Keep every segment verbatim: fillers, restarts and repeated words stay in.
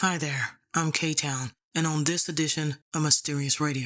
Hi there, I'm K-Town, and on this edition of Mysterious Radio.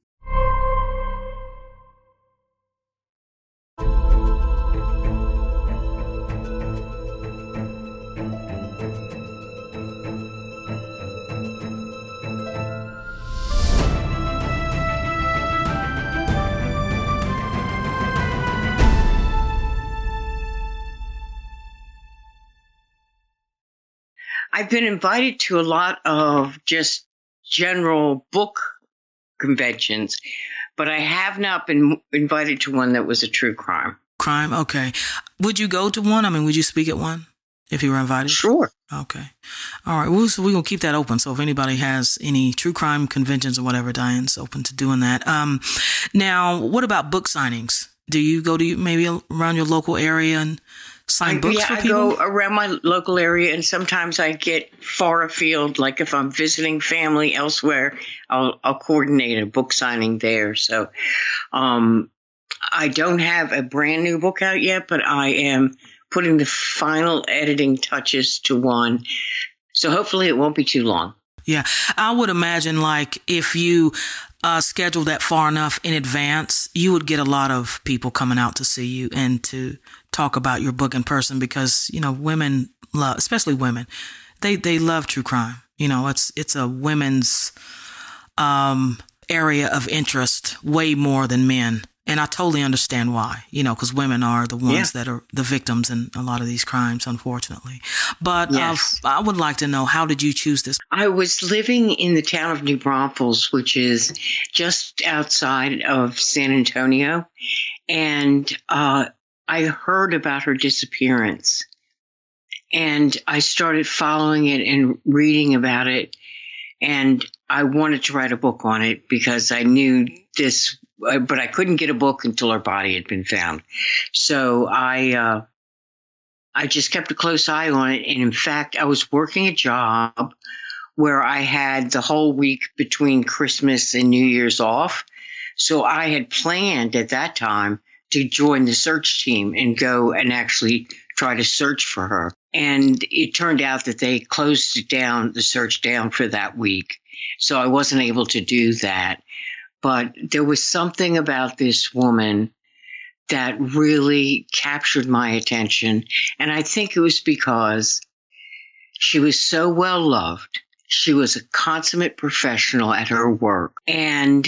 I've been invited to a lot of just general book conventions, but I have not been invited to one that was a true crime. Crime? Okay. Would you go to one? I mean, would you speak at one if you were invited? Sure. Okay. All right. Well, so we're going to keep that open. So if anybody has any true crime conventions or whatever, Diane's open to doing that. Um, now, what about book signings? Do you go to maybe around your local area and sign books yeah, for people? I go around my local area, and sometimes I get far afield. Like if I'm visiting family elsewhere, I'll, I'll coordinate a book signing there. So um, I don't have a brand new book out yet, but I am putting the final editing touches to one. So hopefully it won't be too long. Yeah, I would imagine like if you uh, schedule that far enough in advance, you would get a lot of people coming out to see you and to talk about your book in person because, you know, women love, especially women, they, they love true crime. You know, it's, it's a women's um, area of interest way more than men. And I totally understand why, you know, because women are the ones yeah. that are the victims in a lot of these crimes, unfortunately. But yes. uh, I would like to know, how did you choose this? I was living in the town of New Braunfels, which is just outside of San Antonio. And uh, I heard about her disappearance. And I started following it and reading about it. And I wanted to write a book on it because I knew this, but I couldn't get a book until her body had been found. So I, uh, I just kept a close eye on it. And in fact, I was working a job where I had the whole week between Christmas and New Year's off. So I had planned at that time to join the search team and go and actually try to search for her. And it turned out that they closed it down, the search down for that week. So I wasn't able to do that. But there was something about this woman that really captured my attention. And I think it was because she was so well loved. She was a consummate professional at her work. And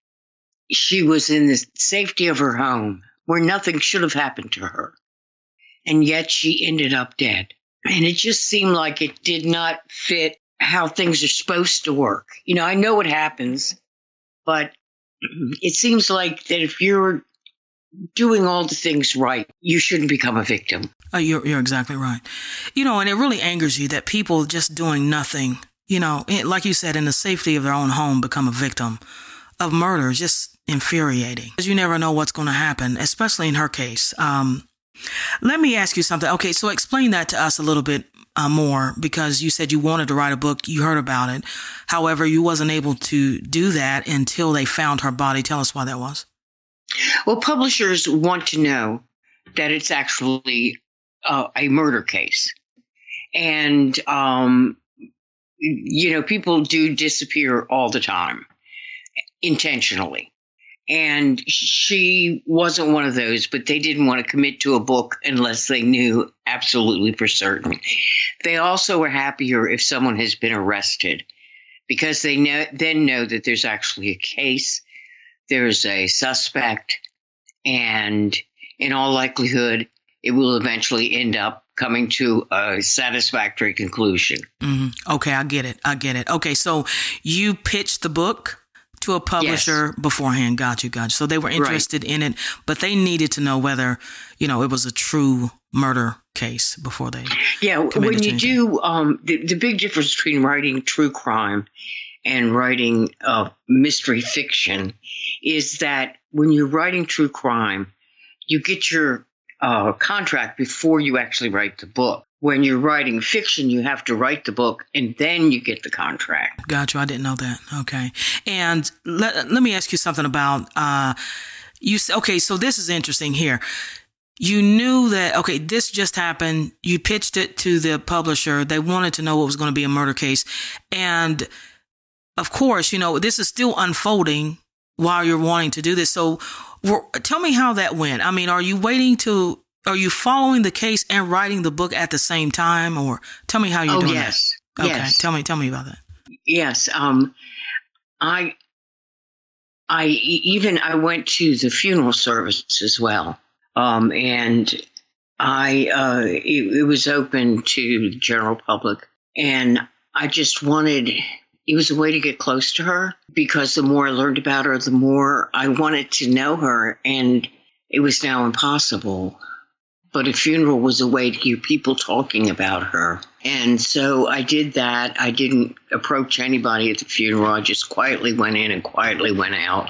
she was in the safety of her home where nothing should have happened to her. And yet she ended up dead. And it just seemed like it did not fit how things are supposed to work. You know, I know what happens, but it seems like that if you're doing all the things right, you shouldn't become a victim. Uh, you're, you're exactly right. You know, and it really angers you that people just doing nothing, you know, it, like you said, in the safety of their own home, become a victim of murder. Is just infuriating. Because you never know what's going to happen, especially in her case. Um, let me ask you something. Okay, so explain that to us a little bit uh, more, because you said you wanted to write a book. You heard about it. However, you wasn't able to do that until they found her body. Tell us why that was. Well, publishers want to know that it's actually uh, a murder case. And, um, you know, people do disappear all the time, intentionally. And she wasn't one of those, but they didn't want to commit to a book unless they knew absolutely for certain. They also were happier if someone has been arrested, because they know, then know that there's actually a case, there's a suspect, and in all likelihood, it will eventually end up coming to a satisfactory conclusion. Mm-hmm. Okay, I get it. I get it. Okay, so you pitched the book to a publisher yes. beforehand. Got you, got you. So they were interested right. in it, but they needed to know whether, you know, it was a true murder case before they. Yeah, when you do, um, the, the big difference between writing true crime and writing uh, mystery fiction is that when you're writing true crime, you get your uh, contract before you actually write the book. When you're writing fiction, you have to write the book and then you get the contract. Got you. I didn't know that. Okay. And let, let me ask you something about, uh, you. Okay, so this is interesting here. you knew that, okay, this just happened. You pitched it to the publisher. They wanted to know what was going to be a murder case. And of course, you know, this is still unfolding while you're wanting to do this. So tell me how that went. I mean, are you waiting to, are you following the case and writing the book at the same time? Or tell me how you're oh, doing yes. that. Okay. Yes. Tell me, tell me about that. Yes. Um, I, I even, I went to the funeral service as well. Um, and I, uh, it, it was open to the general public, and I just wanted, it was a way to get close to her, because the more I learned about her, the more I wanted to know her, and it was now impossible. But a funeral was a way to hear people talking about her. And so I did that. I didn't approach anybody at the funeral. I just quietly went in and quietly went out.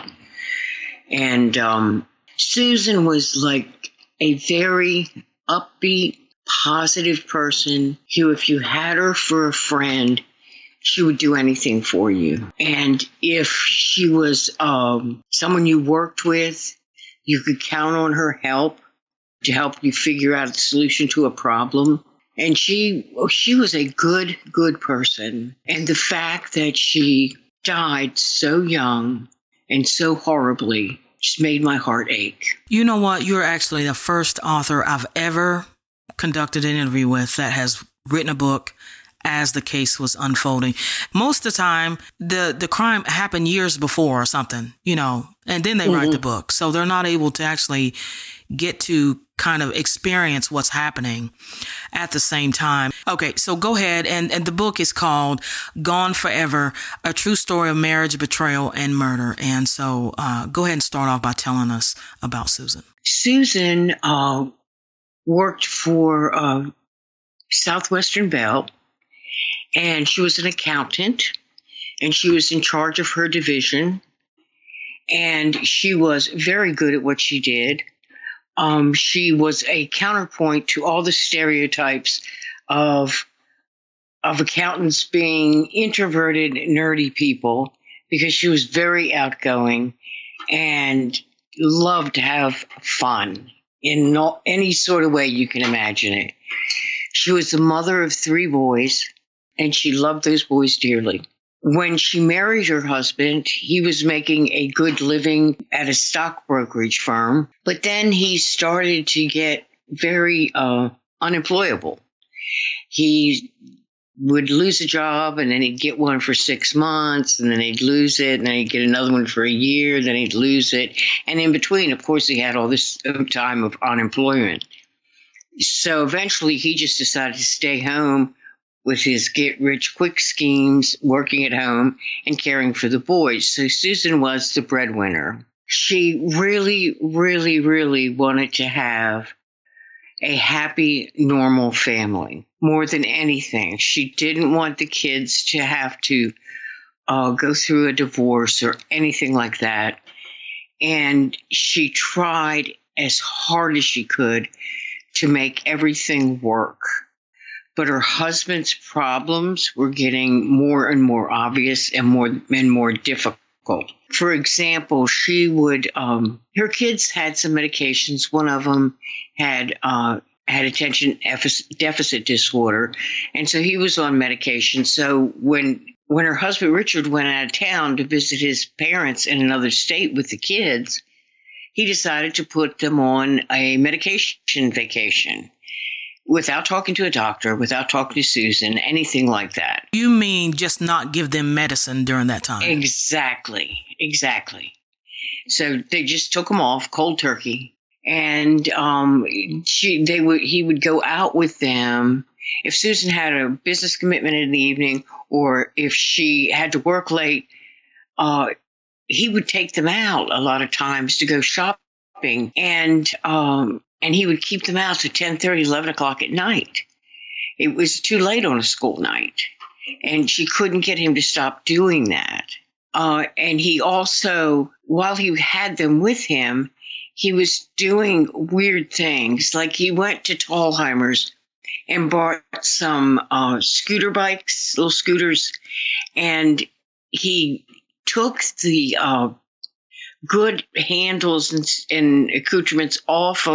And um, Susan was like a very upbeat, positive person who, if you had her for a friend, she would do anything for you. And if she was um, someone you worked with, you could count on her help to help you figure out a solution to a problem. And she she was a good, good person. And the fact that she died so young and so horribly just made my heart ache. You know what? You're actually the first author I've ever conducted an interview with that has written a book as the case was unfolding. Most of the time, the, the crime happened years before or something, you know, and then they mm-hmm. write the book. So they're not able to actually get to kind of experience what's happening at the same time. Okay, so go ahead. And, and the book is called Gone Forever, A True Story of Marriage, Betrayal, and Murder. And so uh, go ahead and start off by telling us about Susan. Susan uh, worked for uh, Southwestern Bell, and she was an accountant, and she was in charge of her division, and she was very good at what she did. Um, she was a counterpoint to all the stereotypes of of accountants being introverted, nerdy people, because she was very outgoing and loved to have fun in no, any sort of way you can imagine it. She was the mother of three boys, and she loved those boys dearly. When she married her husband, he was making a good living at a stock brokerage firm, but then he started to get very uh, unemployable. He would lose a job, and then he'd get one for six months, and then he'd lose it, and then he'd get another one for a year, then he'd lose it. And in between, of course, he had all this time of unemployment. So eventually, he just decided to stay home with his get-rich-quick schemes, working at home and caring for the boys. So Susan was the breadwinner. She really, really, really wanted to have a happy, normal family more than anything. She didn't want the kids to have to uh, go through a divorce or anything like that. And she tried as hard as she could to make everything work. But her husband's problems were getting more and more obvious and more and more difficult. For example, she would, um, her kids had some medications. One of them had uh, had attention deficit disorder, and so he was on medication. So when when her husband Richard went out of town to visit his parents in another state with the kids, he decided to put them on a medication vacation. Without talking to a doctor, without talking to Susan, anything like that. You mean just not give them medicine during that time? Exactly, exactly. So they just took them off cold turkey, and um, she, they would. He would go out with them if Susan had a business commitment in the evening, or if she had to work late. Uh, he would take them out a lot of times to go shopping, and um, and he would keep them out to ten thirty, eleven o'clock at night. It was too late on a school night, and she couldn't get him to stop doing that. Uh, and he also, while he had them with him, he was doing weird things. Like he went to Tallheimer's and bought some uh, scooter bikes, little scooters, and he took the uh, good handles and, and accoutrements off of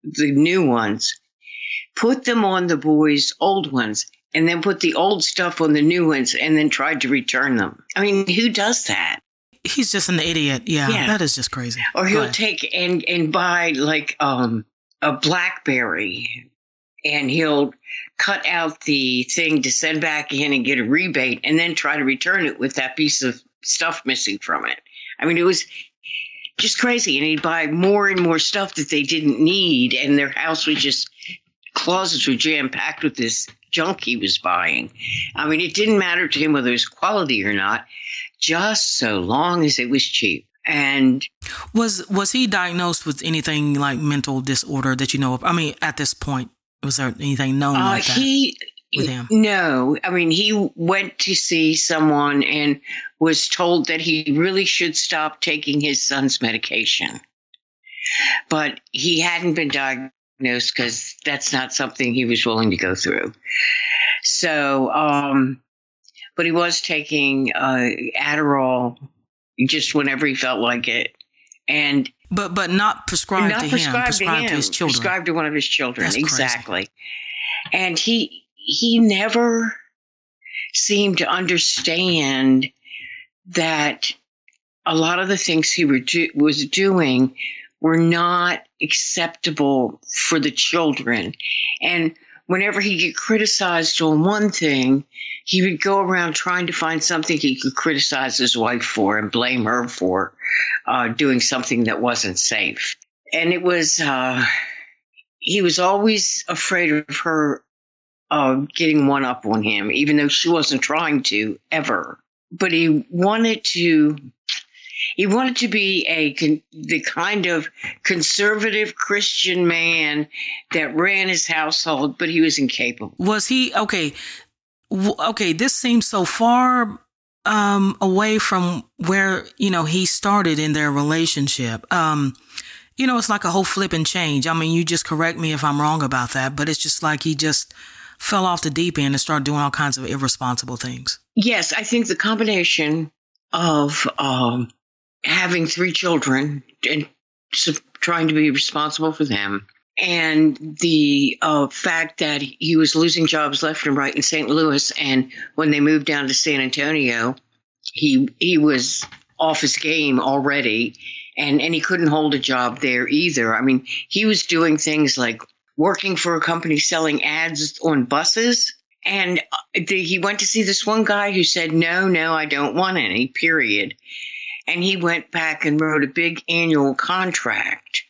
the new ones, put them on the boys' old ones, and then put the old stuff on the new ones, and then tried to return them. I mean, who does that? He's just an idiot. Yeah, yeah. That is just crazy. Or he'll take and, and buy like um, a BlackBerry, and he'll cut out the thing to send back in and get a rebate, and then try to return it with that piece of stuff missing from it. I mean, it was just crazy. And he'd buy more and more stuff that they didn't need, and their house was just, closets were jam-packed with this junk he was buying. I mean, it didn't matter to him whether it was quality or not, just so long as it was cheap. And was was he diagnosed with anything like mental disorder that you know of? I mean, at this point, was there anything known uh, like that he, with him? No. I mean, he went to see someone and was told that he really should stop taking his son's medication. But he hadn't been diagnosed because that's not something he was willing to go through. So, um, but he was taking uh, Adderall just whenever he felt like it. And But but not prescribed not to prescribed him, prescribed to, him, to his children. Prescribed to one of his children, That's exactly. Crazy. And he he never seemed to understand that a lot of the things he were do, was doing were not acceptable for the children. And whenever he get criticized on one thing, he would go around trying to find something he could criticize his wife for and blame her for uh, doing something that wasn't safe. And it was, uh, he was always afraid of her uh, getting one up on him, even though she wasn't trying to ever. But he wanted to, he wanted to be a the kind of conservative Christian man that ran his household, but he was incapable. Was he, okay, okay, this seems so far um, away from where, you know, he started in their relationship. Um, you know, it's like a whole flip and change. I mean, you just correct me if I'm wrong about that, but it's just like he just fell off the deep end and started doing all kinds of irresponsible things. Yes, I think the combination of um, having three children and so trying to be responsible for them, and the uh, fact that he was losing jobs left and right in Saint Louis, and when they moved down to San Antonio, he he was off his game already, and, and he couldn't hold a job there either. I mean, he was doing things like working for a company selling ads on buses, and the, he went to see this one guy who said, no, no, I don't want any, period. And he went back and wrote a big annual contract.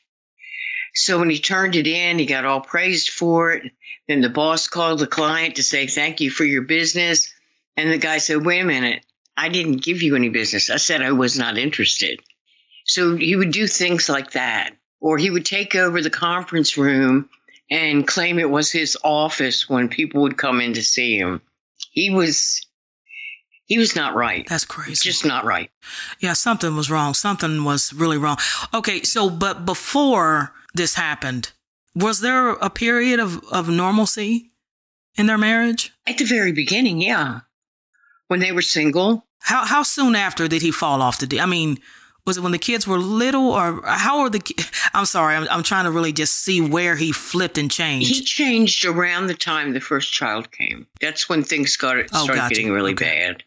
So when he turned it in, he got all praised for it. Then the boss called the client to say, thank you for your business. And the guy said, wait a minute, I didn't give you any business. I said I was not interested. So he would do things like that. Or he would take over the conference room and claim it was his office when people would come in to see him. He was... He was not right. That's crazy. Just not right. Yeah, something was wrong. Something was really wrong. Okay, so, but before this happened, was there a period of, of normalcy in their marriage? At the very beginning, yeah. When they were single. How how soon after did he fall off the deep? I mean, was it when the kids were little, or how are the ki- I'm sorry, I'm, I'm trying to really just see where he flipped and changed. He changed around the time the first child came. That's when things started, oh, started gotcha. getting really okay. bad.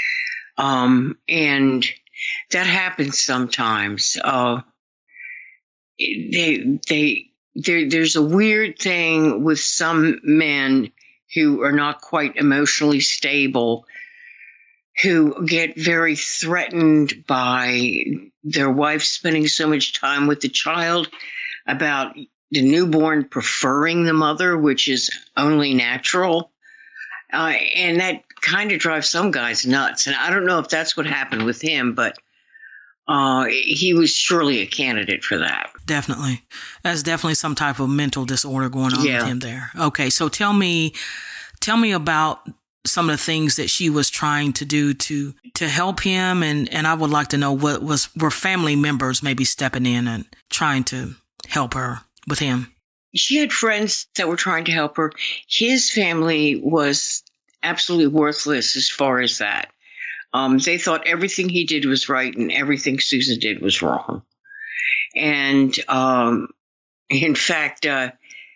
Um, and that happens sometimes. Uh, they, they, there, there's a weird thing with some men who are not quite emotionally stable, who get very threatened by their wife spending so much time with the child, about the newborn preferring the mother, which is only natural. Uh, and that kind of drives some guys nuts. And I don't know if that's what happened with him, but uh, he was surely a candidate for that. Definitely. That's definitely some type of mental disorder going on yeah. with him there. Okay, so tell me, tell me about some of the things that she was trying to do to to help him. And, and I would like to know what was were family members maybe stepping in and trying to help her with him. She had friends that were trying to help her. His family was absolutely worthless as far as that. Um, they thought everything he did was right and everything Susan did was wrong. And um, In fact, uh,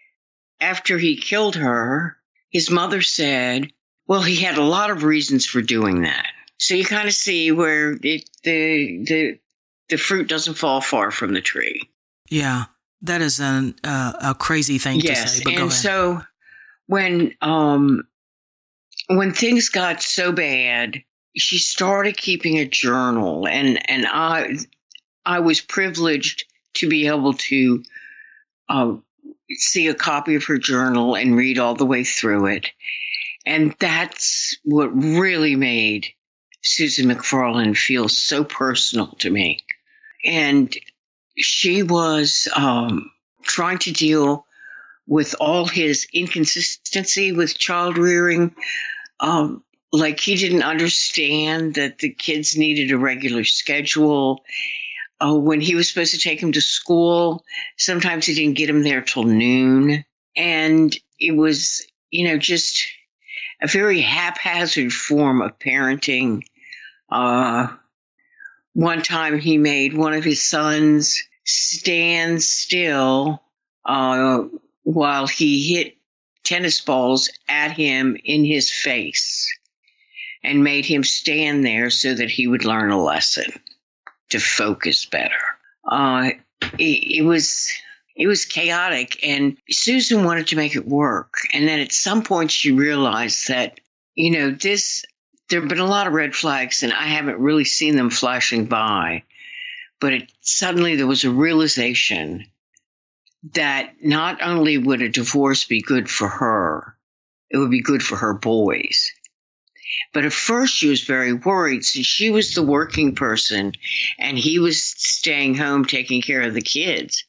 after he killed her, his mother said, well, he had a lot of reasons for doing that. So you kind of see where it, the the the fruit doesn't fall far from the tree. Yeah, that is an, uh, a crazy thing yes, to say. But and go ahead. so when um when things got so bad, she started keeping a journal, and and I I was privileged to be able to uh, see a copy of her journal and read all the way through it, and that's what really made Susan McFarlane feel so personal to me. And she was um, trying to deal with all his inconsistency with child rearing. Um, like he didn't understand that the kids needed a regular schedule. Uh, when he was supposed to take him to school, sometimes he didn't get him there till noon. And it was, you know, just a very haphazard form of parenting. Uh, one time he made one of his sons stand still uh, while he hit tennis balls at him in his face and made him stand there so that he would learn a lesson to focus better. Uh, it, it was it was chaotic, and Susan wanted to make it work. And then at some point she realized that, you know, this, there have been a lot of red flags, and I haven't really seen them flashing by. But it, suddenly there was a realization that not only would a divorce be good for her, it would be good for her boys. But at first she was very worried, since she was the working person and he was staying home taking care of the kids.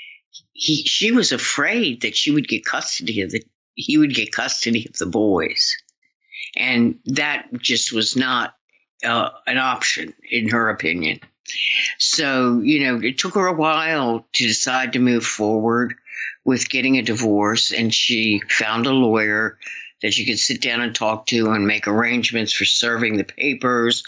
He, she was afraid that she would get custody of the, he would get custody of the boys. And that just was not uh, an option, in her opinion. So, you know, it took her a while to decide to move forward with getting a divorce, and she found a lawyer that she could sit down and talk to and make arrangements for serving the papers,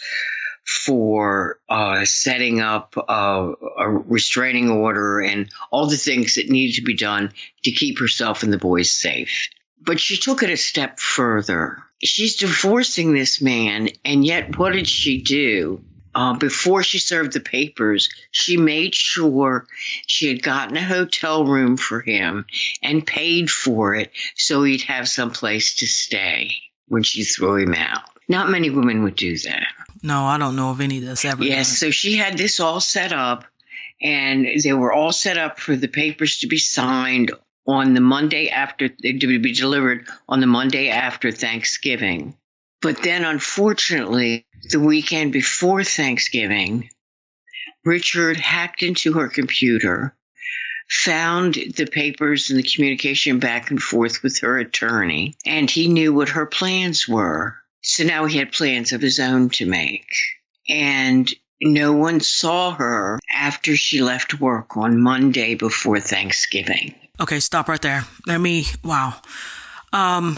for uh, setting up uh, a restraining order, and all the things that needed to be done to keep herself and the boys safe. But she took it a step further. She's divorcing this man, and yet what did she do? Uh, before she served the papers, she made sure she had gotten a hotel room for him and paid for it so he'd have some place to stay when she threw him out. Not many women would do that. No, I don't know of any that's ever Yes, done. so she had this all set up, and they were all set up for the papers to be signed on the Monday after, to be delivered on the Monday after Thanksgiving. But then, unfortunately, the weekend before Thanksgiving, Richard hacked into her computer, found the papers and the communication back and forth with her attorney, and he knew what her plans were. So now he had plans of his own to make. And no one saw her after she left work on Monday before Thanksgiving. Okay, stop right there. Let me, wow. Um...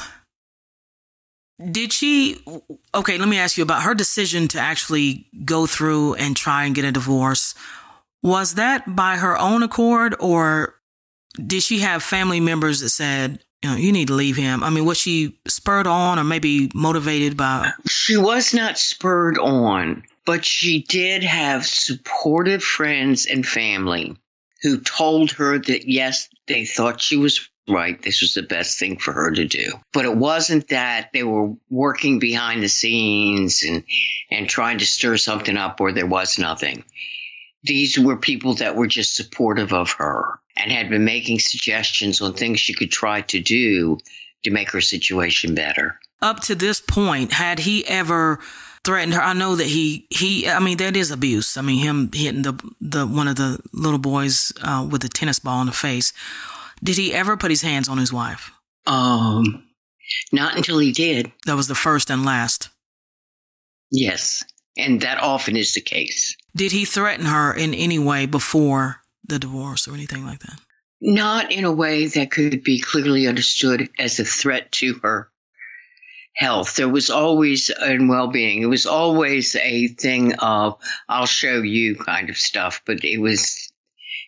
Did she, okay, let me ask you about her decision to actually go through and try and get a divorce. Was that by her own accord, or did she have family members that said, you know, you need to leave him? I mean, was she spurred on or maybe motivated by? She was not spurred on, but she did have supportive friends and family who told her that, yes, they thought she was right, this was the best thing for her to do. But it wasn't that they were working behind the scenes and, and trying to stir something up where there was nothing. These were people that were just supportive of her and had been making suggestions on things she could try to do to make her situation better. Up to this point, had he ever threatened her? I know that he, he I mean, that is abuse. I mean, him hitting the, the one of the little boys uh, with a tennis ball in the face. Did he ever put his hands on his wife? Um, not until he did. That was the first and last. Yes, and that often is the case. Did he threaten her in any way before the divorce or anything like that? Not in a way that could be clearly understood as a threat to her health. There was always, and well-being, it was always a thing of, I'll show you kind of stuff, but it was...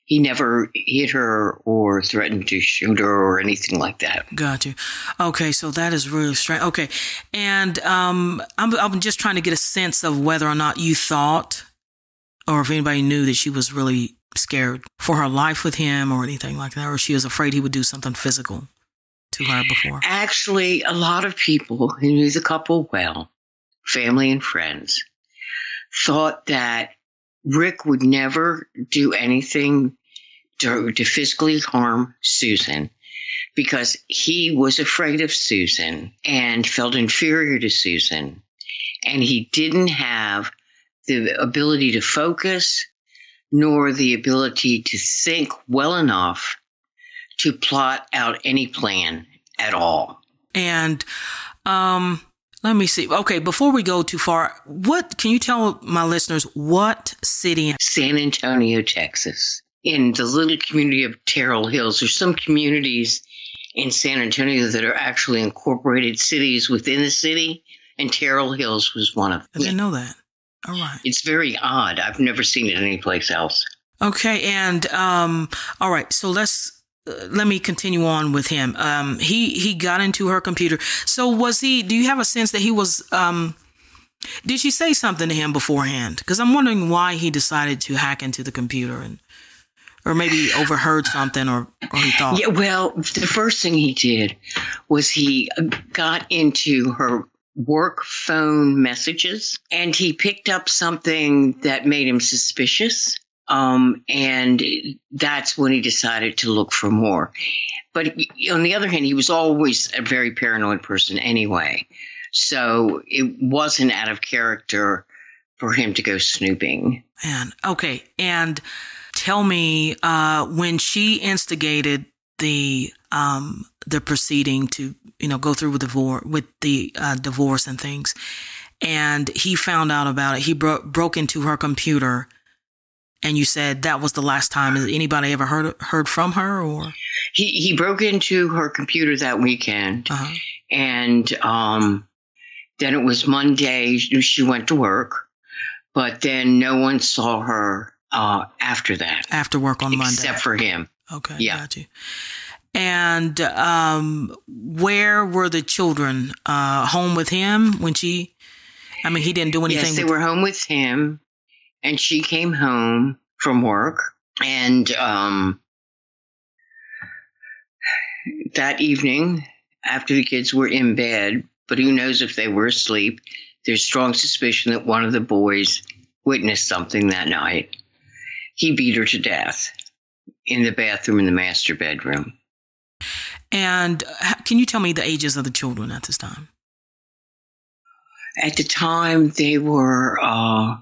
he never hit her or threatened to shoot her or anything like that. Got you. Okay, so that is really strange. Okay, and um, I'm, I'm just trying to get a sense of whether or not you thought, or if anybody knew that she was really scared for her life with him or anything like that, or she was afraid he would do something physical to her before. Actually, a lot of people who knew the couple well, family and friends, thought that Rick would never do anything to, to physically harm Susan because he was afraid of Susan and felt inferior to Susan. And he didn't have the ability to focus nor the ability to think well enough to plot out any plan at all. And um, let me see. Okay, before we go too far, what can you tell my listeners what city? San Antonio, Texas. In the little community of Terrell Hills. There's some communities in San Antonio that are actually incorporated cities within the city, and Terrell Hills was one of them. I didn't know that. All right. It's very odd. I've never seen it anyplace else. Okay, and um, all right. So let's uh, let me continue on with him. Um, he he got into her computer. So was he? Do you have a sense that he was? Um, did she say something to him beforehand? Because I'm wondering why he decided to hack into the computer and. Or maybe overheard something, or, or he thought. Yeah, well, the first thing he did was he got into her work phone messages, and he picked up something that made him suspicious. Um, and that's when he decided to look for more. But on the other hand, he was always a very paranoid person anyway. So it wasn't out of character for him to go snooping. Man, okay. And tell me, uh, when she instigated the um, the proceeding to, you know, go through with divorce, with the uh, divorce and things, and he found out about it, he bro- broke into her computer, and you said that was the last time. Has anybody ever heard heard from her, or he he broke into her computer that weekend, uh-huh. and um, then it was Monday. She went to work, but then no one saw her. Uh, after that. After work on Monday. Except for him. Okay, yeah. Got you. And um, where were the children? Uh, home with him when she, I mean, he didn't do anything. Yes, they with were home with him, and she came home from work, and um, that evening, after the kids were in bed, but who knows if they were asleep, there's strong suspicion that one of the boys witnessed something that night. He beat her to death in the bathroom in the master bedroom. And can you tell me the ages of the children at this time? At the time, they were uh,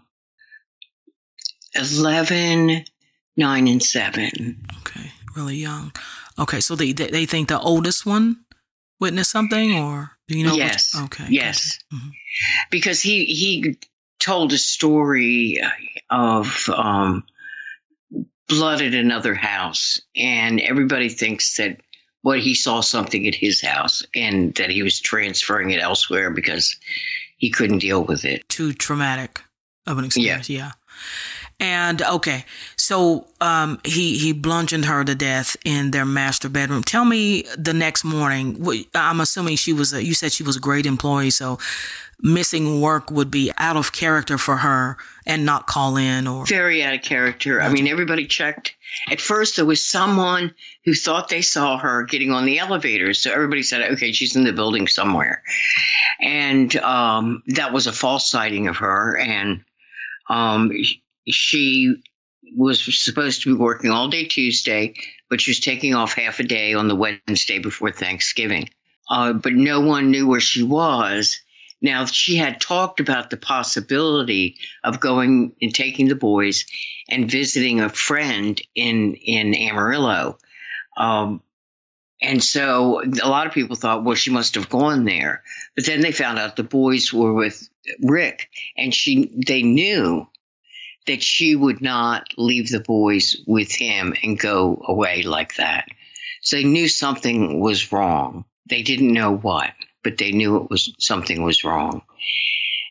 eleven, nine, and seven. Okay, really young. Okay, so they they think the oldest one witnessed something, or do you know? Yes. Which? Okay. Yes. Mm-hmm. Because he he told a story of um, blood at another house, and everybody thinks that well, he saw something at his house and that he was transferring it elsewhere because he couldn't deal with it. Too traumatic of an experience, yeah. yeah. And okay, so um, he he bludgeoned her to death in their master bedroom. Tell me the next morning. I'm assuming she was. A, you said she was a great employee, so missing work would be out of character for her and not call in or very out of character. I mean, everybody checked. At first, there was someone who thought they saw her getting on the elevator, so everybody said, "Okay, she's in the building somewhere," and um, that was a false sighting of her, and um. She was supposed to be working all day Tuesday, but she was taking off half a day on the Wednesday before Thanksgiving. Uh, but no one knew where she was. Now, she had talked about the possibility of going and taking the boys and visiting a friend in, in Amarillo. Um, and so a lot of people thought, well, she must have gone there. But then they found out the boys were with Rick, and she they knew that she would not leave the boys with him and go away like that. So they knew something was wrong. They didn't know what, but they knew it was something was wrong.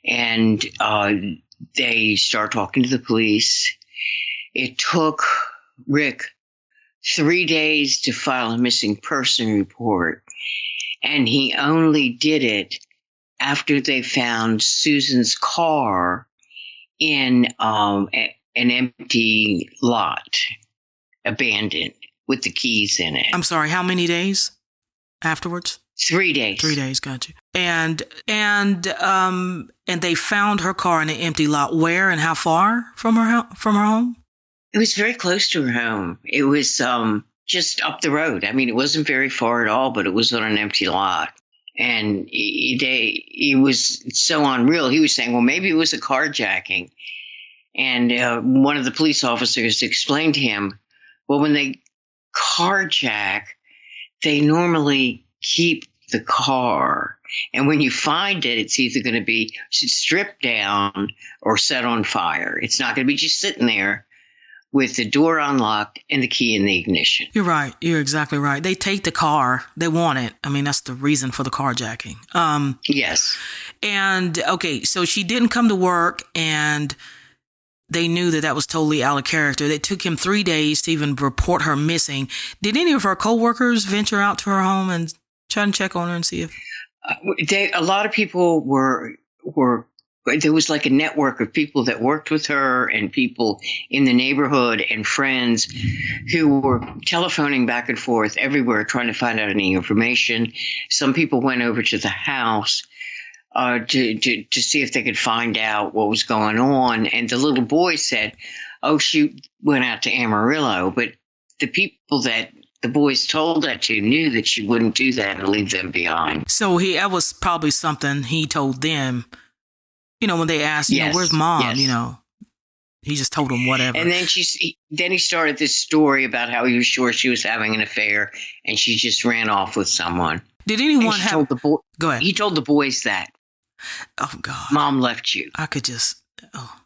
And uh, they start talking to the police. It took Rick three days to file a missing person report, and he only did it after they found Susan's car in um, a, an empty lot, abandoned, with the keys in it. I'm sorry, how many days afterwards? Three days. Three days, got you. And and um and they found her car in an empty lot. Where and how far from her ho- from her home? It was very close to her home. It was um just up the road. I mean, it wasn't very far at all, but it was on an empty lot. And he, they, he was so unreal. He was saying, well, maybe it was a carjacking. And uh, one of the police officers explained to him, well, when they carjack, they normally keep the car. And when you find it, it's either going to be stripped down or set on fire. It's not going to be just sitting there with the door unlocked and the key in the ignition. You're right. You're exactly right. They take the car. They want it. I mean, that's the reason for the carjacking. Um, yes. And, okay, so she didn't come to work, and they knew that that was totally out of character. It took him three days to even report her missing. Did any of her coworkers venture out to her home and try to check on her and see if... Uh, they, a lot of people were were... There was like a network of people that worked with her and people in the neighborhood and friends who were telephoning back and forth everywhere trying to find out any information. Some people went over to the house uh, to, to, to see if they could find out what was going on. And the little boy said, oh, she went out to Amarillo. But the people that the boys told that to knew that she wouldn't do that and leave them behind. So he that was probably something he told them. You know, when they asked, you yes, know, where's mom? Yes. You know, he just told them whatever. And then she, then he started this story about how he was sure she was having an affair, and she just ran off with someone. Did anyone and she have? Told the boy, Go ahead. He told the boys that. Oh God, Mom left you. I could just. Oh,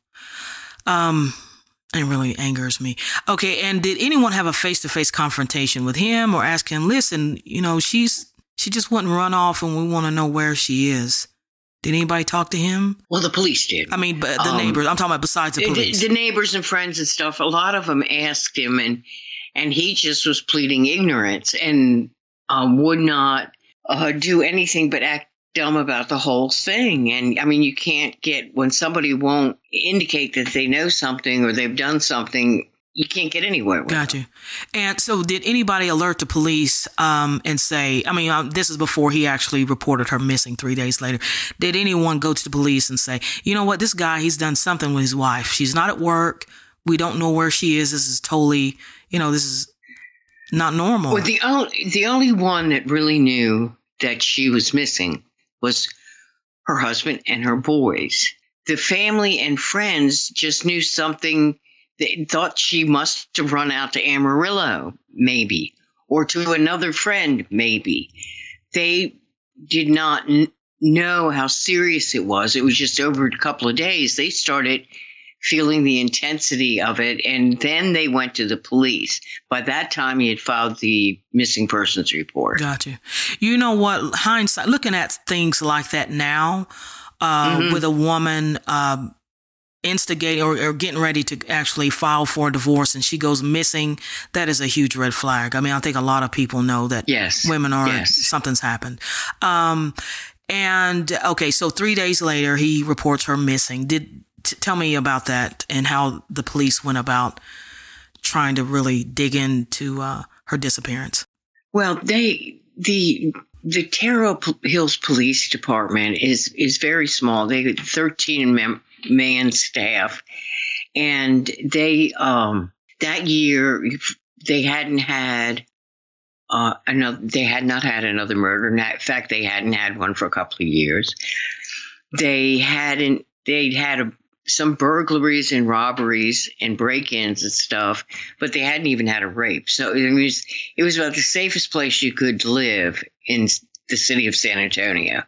um, it really angers me. Okay, and did anyone have a face-to-face confrontation with him or ask him? Listen, you know, she's she just wouldn't run off, and we want to know where she is. Did anybody talk to him? Well, the police did. I mean, but the um, neighbors. I'm talking about besides the police. The, the neighbors and friends and stuff. A lot of them asked him, and and he just was pleading ignorance and um, would not uh, do anything but act dumb about the whole thing. And I mean, you can't get when somebody won't indicate that they know something or they've done something. You can't get anywhere with Got them. you. And so did anybody alert the police um, and say, I mean, um, this is before he actually reported her missing three days later. Did anyone go to the police and say, you know what, this guy, he's done something with his wife. She's not at work. We don't know where she is. This is totally, you know, this is not normal. Well, the only, the only one that really knew that she was missing was her husband and her boys. The family and friends just knew something. They thought she must have run out to Amarillo, maybe, or to another friend, maybe. They did not n- know how serious it was. It was just over a couple of days. They started feeling the intensity of it, and then they went to the police. By that time, he had filed the missing persons report. Gotcha. You know what? Hindsight, looking at things like that now, uh, mm-hmm. with a woman uh, instigating or, or getting ready to actually file for a divorce and she goes missing, that is a huge red flag. I mean, I think a lot of people know that yes. women are, yes. something's happened. Um, and okay, so three days later, he reports her missing. Did t- tell me about that and how the police went about trying to really dig into uh, her disappearance. Well, they the the Terrell Hills Police Department is is very small. They had thirteen mem- man staff, and they um that year they hadn't had uh another they had not had another murder. In fact, they hadn't had one for a couple of years. They hadn't they'd had a, some burglaries and robberies and break-ins and stuff, but they hadn't even had a rape. So it was it was about the safest place you could live in the city of San Antonio.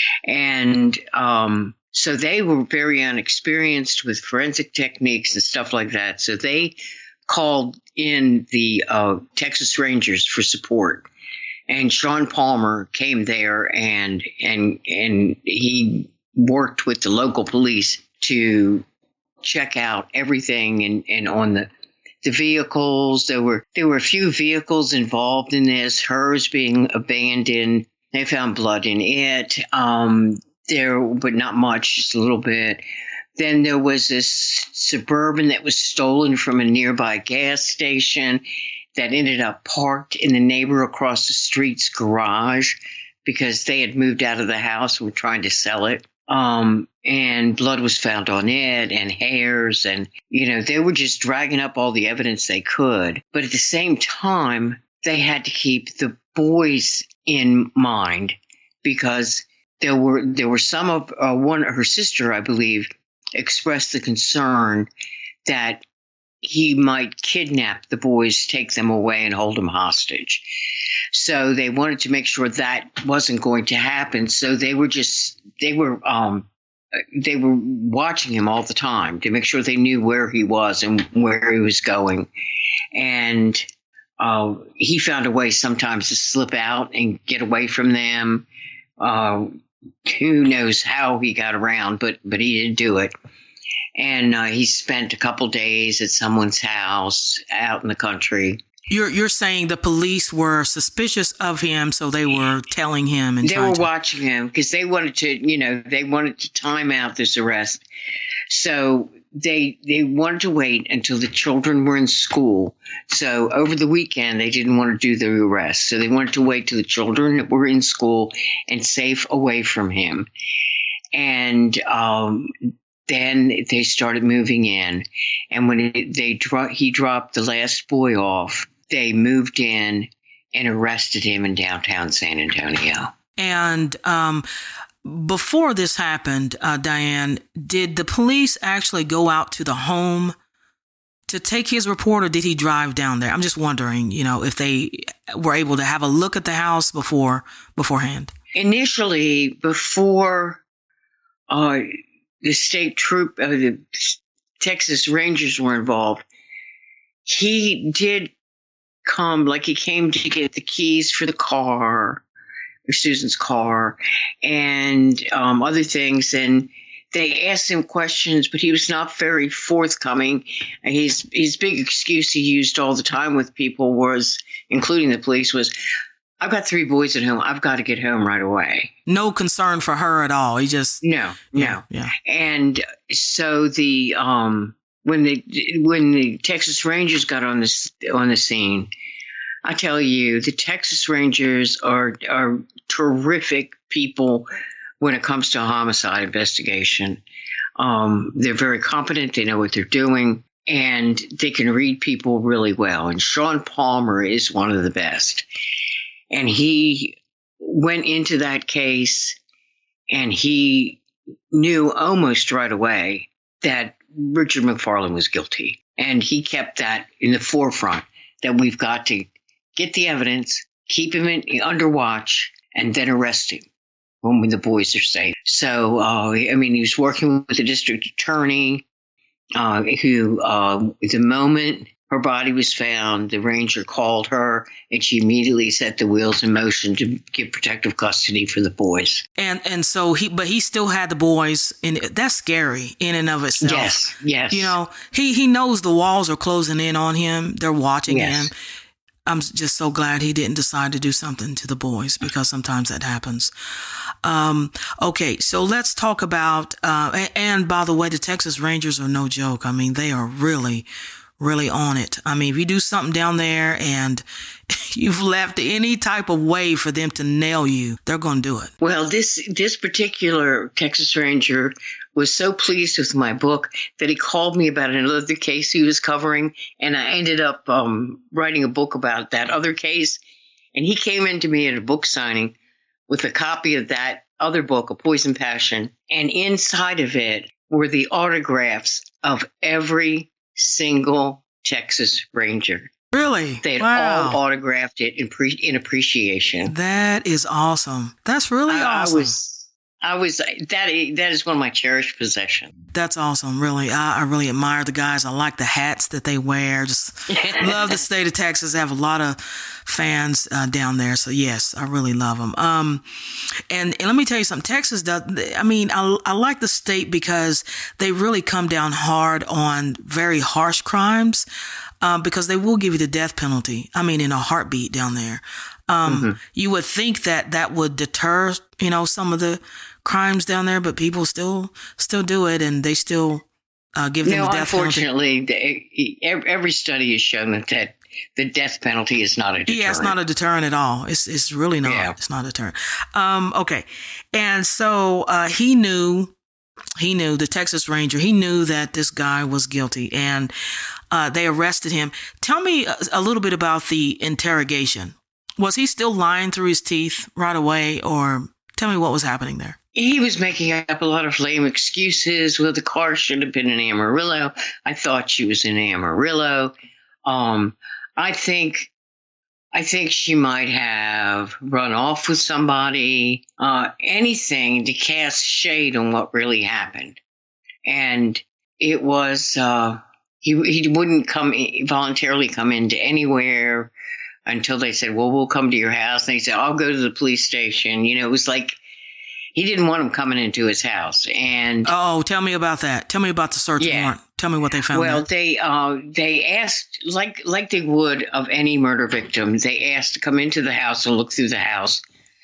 And um, so they were very unexperienced with forensic techniques and stuff like that. So they called in the uh, Texas Rangers for support. And Sean Palmer came there and and and he worked with the local police to check out everything and, and on the, the vehicles. There were there were a few vehicles involved in this. Hers being abandoned. They found blood in it. Um, there, but not much, just a little bit. Then there was this Suburban that was stolen from a nearby gas station that ended up parked in the neighbor across the street's garage because they had moved out of the house and were trying to sell it. Um, and blood was found on it and hairs. And, you know, they were just dragging up all the evidence they could. But at the same time, they had to keep the boys in mind because there were there were some of uh, one, her sister, I believe, expressed the concern that he might kidnap the boys, take them away, and hold them hostage. So they wanted to make sure that wasn't going to happen. So they were just they were um, they were watching him all the time to make sure they knew where he was and where he was going. And uh, he found a way sometimes to slip out and get away from them. Uh, who knows how he got around, but but he did do it. And uh, he spent a couple days at someone's house out in the country. You're you're saying the police were suspicious of him, so they were telling him and they were to- watching him because they wanted to, you know, they wanted to time out this arrest. So they they wanted to wait until the children were in school. So over the weekend, they didn't want to do the arrest. So they wanted to wait till the children were in school and safe away from him. And um, then they started moving in. And when it, they dro- he dropped the last boy off, they moved in and arrested him in downtown San Antonio. And um, before this happened, uh, Diane, did the police actually go out to the home to take his report, or did he drive down there? I'm just wondering, you know, if they were able to have a look at the house before beforehand. Initially, before uh, the state troop, uh, the Texas Rangers were involved, he did come, like he came to get the keys for the car, or Susan's car, and um, other things. And they asked him questions, but he was not very forthcoming. His his big excuse he used all the time with people was, including the police, was, I've got three boys at home. I've got to get home right away. No concern for her at all. He just no, yeah, no. Yeah. And so the um when the when the Texas Rangers got on this on the scene, I tell you, the Texas Rangers are are terrific people when it comes to a homicide investigation. Um, they're very competent. They know what they're doing, and they can read people really well. And Sean Palmer is one of the best. And he went into that case, and he knew almost right away that Richard McFarland was guilty. And he kept that in the forefront, that we've got to get the evidence, keep him in, under watch, and then arrest him when the boys are safe. So, uh, I mean, he was working with the district attorney, uh, who, uh, the moment her body was found, the ranger called her, and she immediately set the wheels in motion to give protective custody for the boys. And and so he, but he still had the boys, and that's scary in and of itself. Yes, yes. You know, he he knows the walls are closing in on him. They're watching yes. him. I'm just so glad he didn't decide to do something to the boys, because sometimes that happens. Um, okay, so let's talk about, uh, and, and by the way, the Texas Rangers are no joke. I mean, they are really, really on it. I mean, if you do something down there and you've left any type of way for them to nail you, they're going to do it. Well, this this particular Texas Ranger was so pleased with my book that he called me about another case he was covering, and I ended up um, writing a book about that other case. And he came into me at a book signing with a copy of that other book, A Poison Passion, and inside of it were the autographs of every single Texas Ranger. Really? They had wow. all autographed it in, pre- in appreciation. That is awesome. That's really I, awesome. I was... I was that that is one of my cherished possessions. That's awesome. Really, I, I really admire the guys. I like the hats that they wear. Just love the state of Texas. I have a lot of fans uh, down there. So yes, I really love them. Um, and, and let me tell you something. Texas does. I mean, I, I like the state because they really come down hard on very harsh crimes. um, because they will give you the death penalty. I mean, in a heartbeat down there. Um, mm-hmm. You would think that that would deter, you know, some of the crimes down there, but people still still do it, and they still uh, give them no, the death unfortunately, penalty. The, every study has shown that, that the death penalty is not a deterrent. Yeah, it's not a deterrent at all. It's it's really not. Yeah. It's not a deterrent. Um, okay, and so uh, he knew. He knew, the Texas Ranger, he knew that this guy was guilty, and uh, they arrested him. Tell me a, a little bit about the interrogation. Was he still lying through his teeth right away, or tell me what was happening there? He was making up a lot of lame excuses. Well, the car should have been in Amarillo. I thought she was in Amarillo. Um, I think... I think she might have run off with somebody, uh, anything to cast shade on what really happened. And it was, uh, he, he wouldn't come in, voluntarily come into anywhere until they said, well, we'll come to your house. And he said, I'll go to the police station. You know, it was like he didn't want him coming into his house. And oh, tell me about that. Tell me about the search yeah. warrant. Tell me what they found. Well, there. they uh, they asked, like like they would of any murder victim, they asked to come into the house and look through the house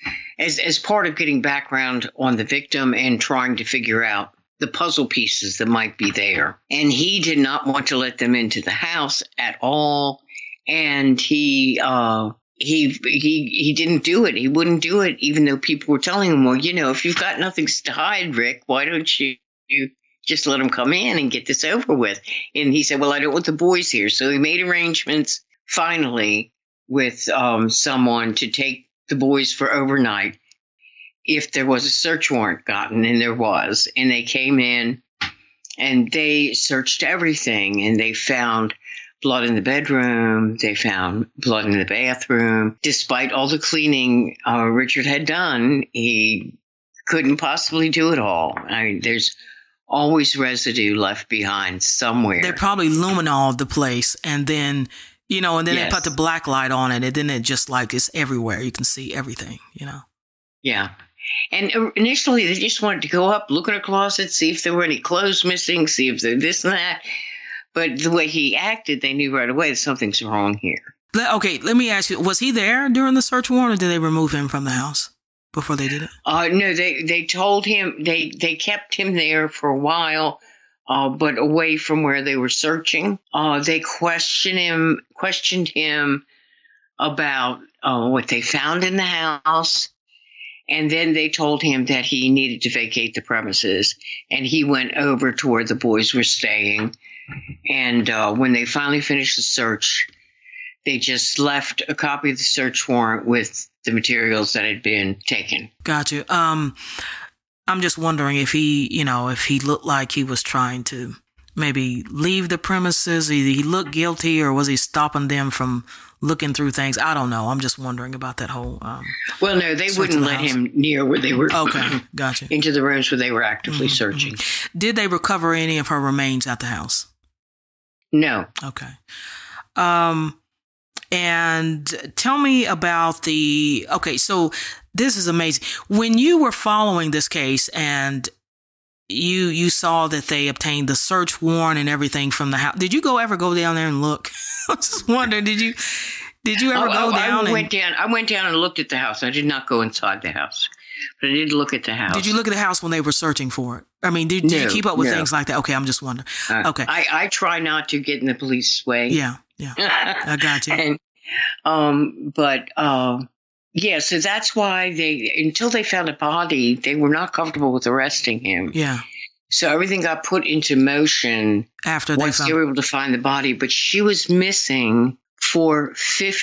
as as part of getting background on the victim and trying to figure out the puzzle pieces that might be there. And he did not want to let them into the house at all. And he uh, he he he didn't do it. He wouldn't do it, even though people were telling him, well, you know, if you've got nothing to hide, Rick, why don't you you just let them come in and get this over with? And he said, well, I don't want the boys here. So he made arrangements finally with um, someone to take the boys for overnight if there was a search warrant gotten, and there was. And they came in and they searched everything, and they found blood in the bedroom. They found blood in the bathroom. Despite all the cleaning uh, Richard had done, he couldn't possibly do it all. I mean, there's always residue left behind somewhere. They probably luminoled the place, and then, you know, and then yes. they put the black light on it, and then it just like it's everywhere. You can see everything, you know. Yeah. And initially they just wanted to go up, look in her closet, see if there were any clothes missing, see if there this and that. But the way he acted, they knew right away that something's wrong here. Okay, let me ask you, was he there during the search warrant, or did they remove him from the house before they did it? Uh, no, they, they told him, they, they kept him there for a while, uh, but away from where they were searching. Uh, they questioned him, questioned him about uh, what they found in the house. And then they told him that he needed to vacate the premises. And he went over to where the boys were staying. And uh, when they finally finished the search, they just left a copy of the search warrant with the materials that had been taken. Got you. Um, I'm just wondering if he, you know, if he looked like he was trying to maybe leave the premises. Either he looked guilty, or was he stopping them from looking through things? I don't know. I'm just wondering about that whole. Um, well, no, they wouldn't let house. him near where they were. Okay, gotcha. Into the rooms where they were actively mm-hmm, searching. Mm-hmm. Did they recover any of her remains at the house? No. Okay. Um, and tell me about the. Okay, so this is amazing. When you were following this case and you you saw that they obtained the search warrant and everything from the house, did you go ever go down there and look? I'm just wondering, did you did you ever oh, go I, down? I and, went down. I went down and looked at the house. I did not go inside the house, but I did look at the house. Did you look at the house when they were searching for it? I mean, did, did no, you keep up with no. things like that? Okay, I'm just wondering. Uh, okay, I, I try not to get in the police way. Yeah, yeah, I got you. and, um, but uh, yeah, so that's why they until they found a body, they were not comfortable with arresting him. Yeah. So everything got put into motion after they once found- they were able to find the body. But she was missing for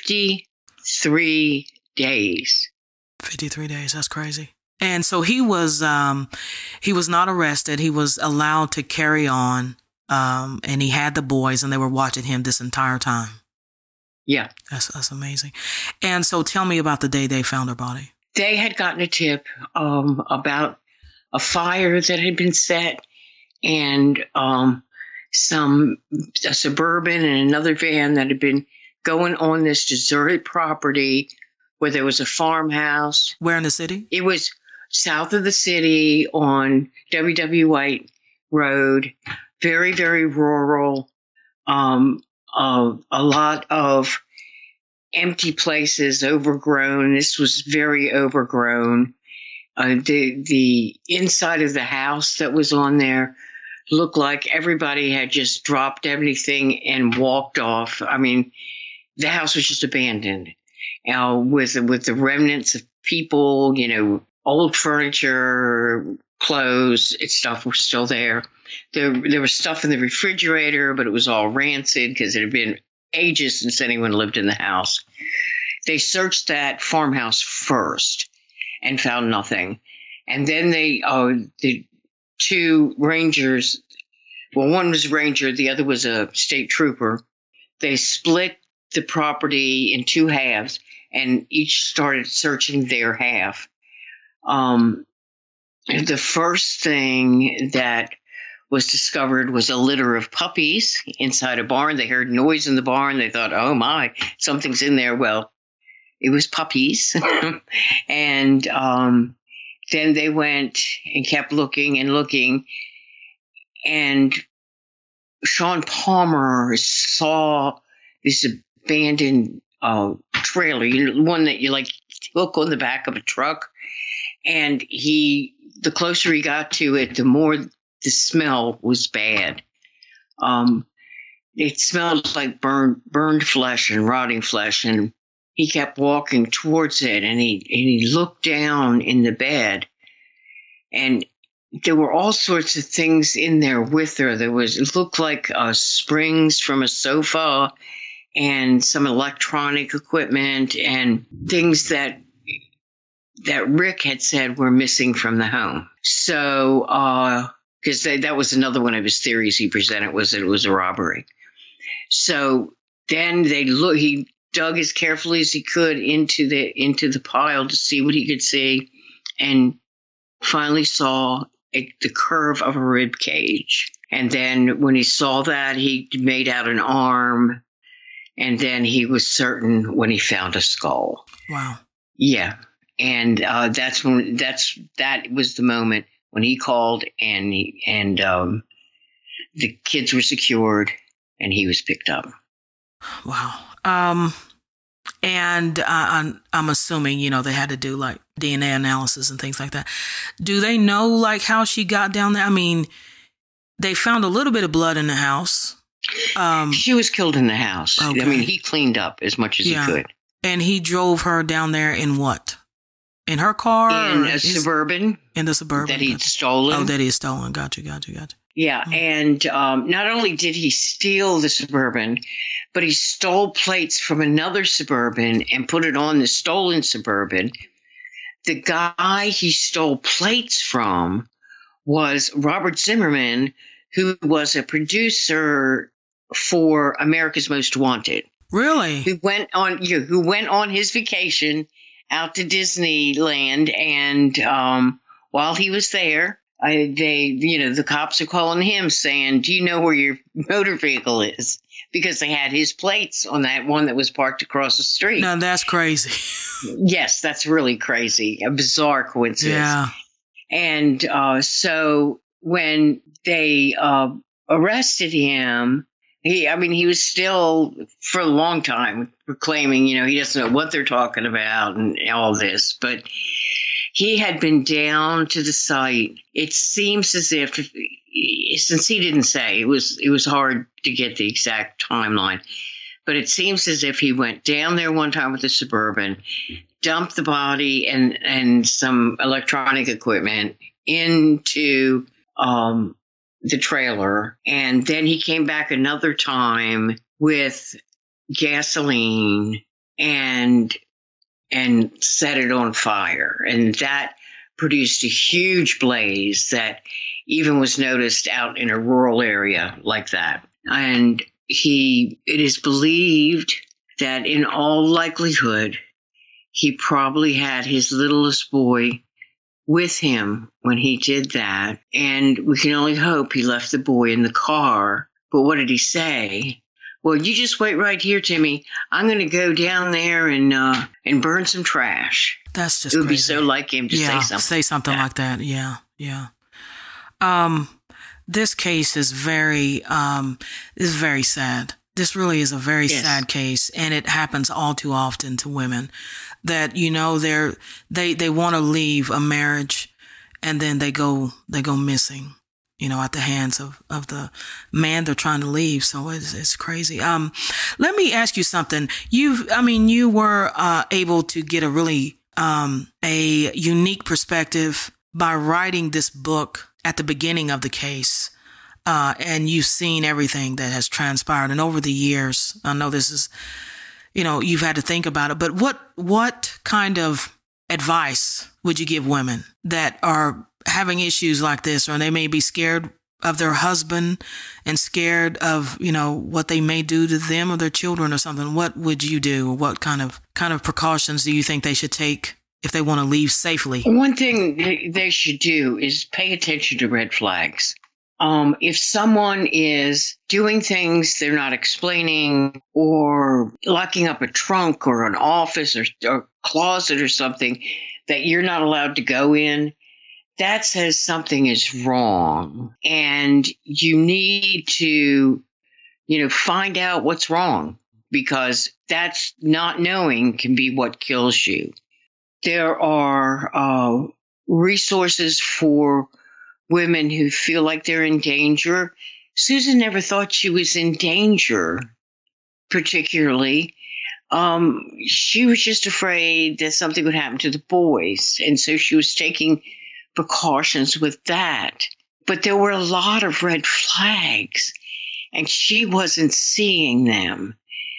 fifty-three days. fifty-three days. That's crazy. And so he was um, he was not arrested. He was allowed to carry on, um, and he had the boys, and they were watching him this entire time. Yeah, that's that's amazing. And so, tell me about the day they found her body. They had gotten a tip um, about a fire that had been set, and um, some a Suburban and another van that had been going on this deserted property where there was a farmhouse. Where in the city? It was south of the city on W W. White Road, very, very rural. Um, uh, a lot of empty places, overgrown. This was very overgrown. Uh, the the inside of the house that was on there looked like everybody had just dropped everything and walked off. I mean, the house was just abandoned, uh, with with the remnants of people, you know, old furniture, clothes, and stuff were still there. There there was stuff in the refrigerator, but it was all rancid because it had been ages since anyone lived in the house. They searched that farmhouse first and found nothing. And then they, uh, the two rangers, well, one was a ranger, the other was a state trooper. They split the property in two halves and each started searching their half. Um, the first thing that was discovered was a litter of puppies inside a barn. They heard noise in the barn. They thought, oh my, something's in there. Well, it was puppies. and um, then they went and kept looking and looking. And Sean Palmer saw this abandoned uh, trailer, you know, one that you like hook on the back of a truck. And he, the closer he got to it, the more the smell was bad. Um, it smelled like burned, burned flesh and rotting flesh. And he kept walking towards it, and he, and he looked down in the bed, and there were all sorts of things in there with her. There was, it looked like uh, springs from a sofa and some electronic equipment and things that that Rick had said were missing from the home. So, uh, because that was another one of his theories he presented, was that it was a robbery. So then they look. He dug as carefully as he could into the into the pile to see what he could see, and finally saw a, the curve of a rib cage. And then when he saw that, he made out an arm, and then he was certain when he found a skull. Wow. Yeah, and uh, that's when that's that was the moment when he called, and he, and um, the kids were secured, and he was picked up. Wow. Um, and uh, I'm, I'm assuming, you know, they had to do like D N A analysis and things like that. Do they know like how she got down there? I mean, they found a little bit of blood in the house. Um, she was killed in the house. Okay. I mean, he cleaned up as much as yeah. he could. And he drove her down there in what? In her car? In a his, Suburban. In the Suburban. That he'd gotcha. stolen. Oh, that he had stolen. Gotcha, gotcha, gotcha. Yeah, mm-hmm. and um, not only did he steal the Suburban, but he stole plates from another Suburban and put it on the stolen Suburban. The guy he stole plates from was Robert Zimmerman, who was a producer for America's Most Wanted. Really? Who went on you know, who went on his vacation out to Disneyland, and um, while he was there, I, they, you know, the cops are calling him saying, "Do you know where your motor vehicle is?" Because they had his plates on that one that was parked across the street. No, that's crazy. Yes, that's really crazy. A bizarre coincidence. Yeah. And uh, so when they uh, arrested him, he, I mean, he was still, for a long time, proclaiming, you know, he doesn't know what they're talking about and all this. But he had been down to the site. It seems as if, since he didn't say, it was it was hard to get the exact timeline. But it seems as if he went down there one time with the Suburban, dumped the body and, and some electronic equipment into um, the trailer. And then he came back another time with gasoline and and set it on fire. And that produced a huge blaze that even was noticed out in a rural area like that. And he, it is believed that in all likelihood, he probably had his littlest boy with him when he did that. And we can only hope he left the boy in the car. But what did he say? Well, you just wait right here, Timmy. I'm going to go down there and uh, and burn some trash. That's just It would crazy. be so like him to yeah, say something. say something like like that. Yeah, yeah. Um, this case is very, um, is very sad. This really is a very Yes. sad case, and it happens all too often to women that, you know, they're, they, they want to leave a marriage and then they go, they go missing, you know, at the hands of, of the man they're trying to leave. So it's, it's crazy. Um, let me ask you something. You've, I mean, you were, uh, able to get a really, um, a unique perspective by writing this book at the beginning of the case. Uh, and you've seen everything that has transpired. And over the years, I know this is, you know, you've had to think about it, but what, what kind of advice would you give women that are having issues like this, or they may be scared of their husband and scared of, you know, what they may do to them or their children or something? What would you do? What kind of, kind of precautions do you think they should take if they want to leave safely? One thing they they should do is pay attention to red flags. Um, if someone is doing things they're not explaining, or locking up a trunk or an office or, or closet or something that you're not allowed to go in, that says something is wrong. And you need to, you know, find out what's wrong, because that's not knowing can be what kills you. There are uh, resources for women who feel like they're in danger. Susan never thought she was in danger, particularly. Um, she was just afraid that something would happen to the boys. And so she was taking precautions with that. But there were a lot of red flags, and she wasn't seeing them.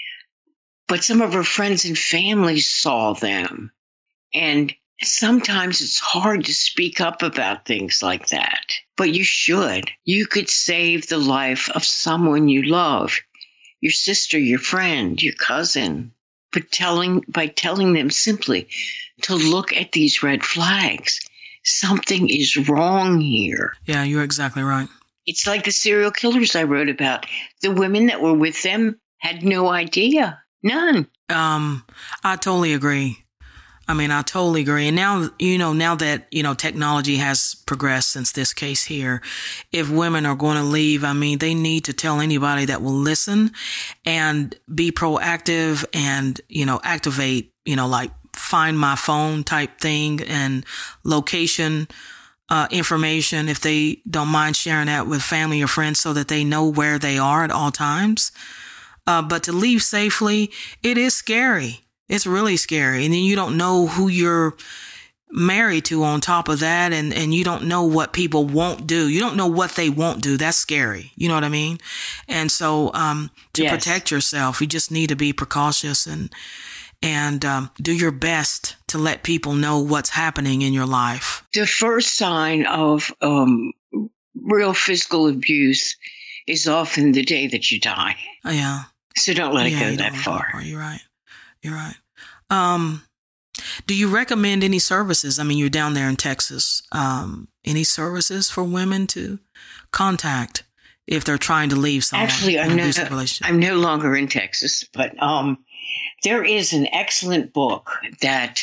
But some of her friends and family saw them. And sometimes it's hard to speak up about things like that, but you should. You could save the life of someone you love, your sister, your friend, your cousin, but telling, by telling them simply to look at these red flags. Something is wrong here. Yeah, you're exactly right. It's like the serial killers I wrote about. The women that were with them had no idea. None. Um, I totally agree. I mean, I totally agree. And now, you know, now that, you know, technology has progressed since this case here, if women are going to leave, I mean, they need to tell anybody that will listen and be proactive and, you know, activate, you know, like find my phone type thing and location uh, information, if they don't mind sharing that with family or friends so that they know where they are at all times. Uh, but to leave safely, it is scary. It's really scary. And then you don't know who you're married to on top of that. And, and you don't know what people won't do. You don't know what they won't do. That's scary. You know what I mean? And so, um, to Yes. protect yourself, you just need to be precautious and, and, um, do your best to let people know what's happening in your life. The first sign of um, real physical abuse is often the day that you die. Oh, yeah. So don't let it Yeah, go you that don't go far. far. You're right. You're right. Um, do you recommend any services? I mean, you're down there in Texas. Um, any services for women to contact if they're trying to leave someone? Actually, in I'm an no, abusive relationship? I'm no longer in Texas, but um, there is an excellent book that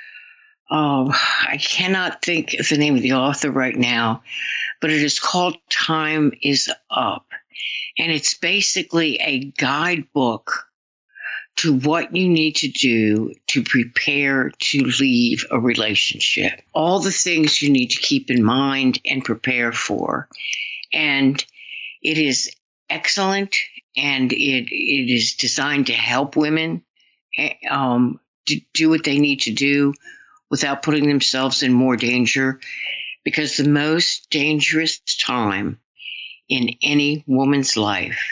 oh, I cannot think of the name of the author right now, but it is called Time is Up. And it's basically a guidebook to what you need to do to prepare to leave a relationship. All the things you need to keep in mind and prepare for. And it is excellent, and it it is designed to help women um, to do what they need to do without putting themselves in more danger. Because the most dangerous time in any woman's life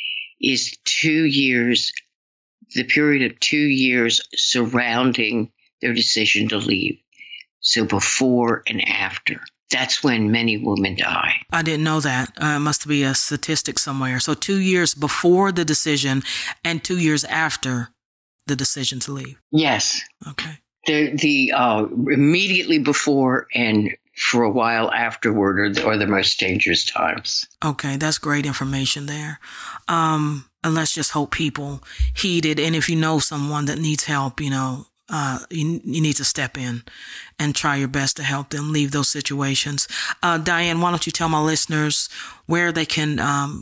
is two years the period of two years surrounding their decision to leave. So before and after. That's when many women die. I didn't know that. Uh, it must be a statistic somewhere. So two years before the decision and two years after the decision to leave. Yes. Okay. The, the uh, immediately before and for a while afterward are the, are the most dangerous times. Okay, that's great information there. Um, and let's just hope people heed it. And if you know someone that needs help, you know, uh, you, you need to step in and try your best to help them leave those situations. Uh, Diane, why don't you tell my listeners where they can um,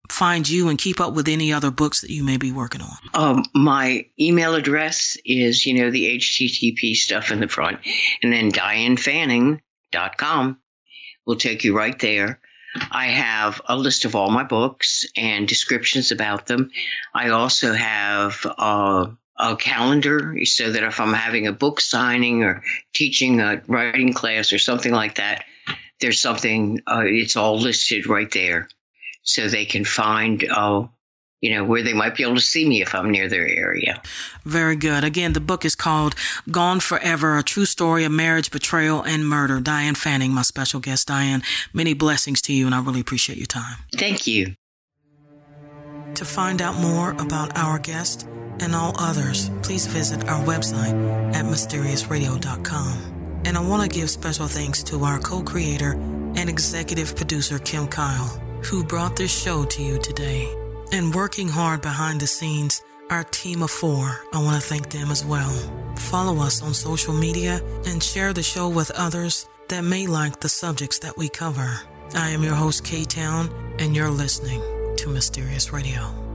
find you and keep up with any other books that you may be working on? Um, my email address is, you know, the H T T P stuff in the front, and then diane fanning dot com will take you right there. I have a list of all my books and descriptions about them. I also have uh, a calendar so that if I'm having a book signing or teaching a writing class or something like that, there's something, uh, it's all listed right there so they can find, uh, you know, where they might be able to see me if I'm near their area. Very good. Again, the book is called Gone Forever, A True Story of Marriage, Betrayal, and Murder. Diane Fanning, my special guest. Diane, many blessings to you, and I really appreciate your time. Thank you. To find out more about our guest and all others, please visit our website at mysterious radio dot com. And I want to give special thanks to our co-creator and executive producer, Kim Kyle, who brought this show to you today. And working hard behind the scenes, our team of four, I want to thank them as well. Follow us on social media and share the show with others that may like the subjects that we cover. I am your host, K-Town, and you're listening to Mysterious Radio.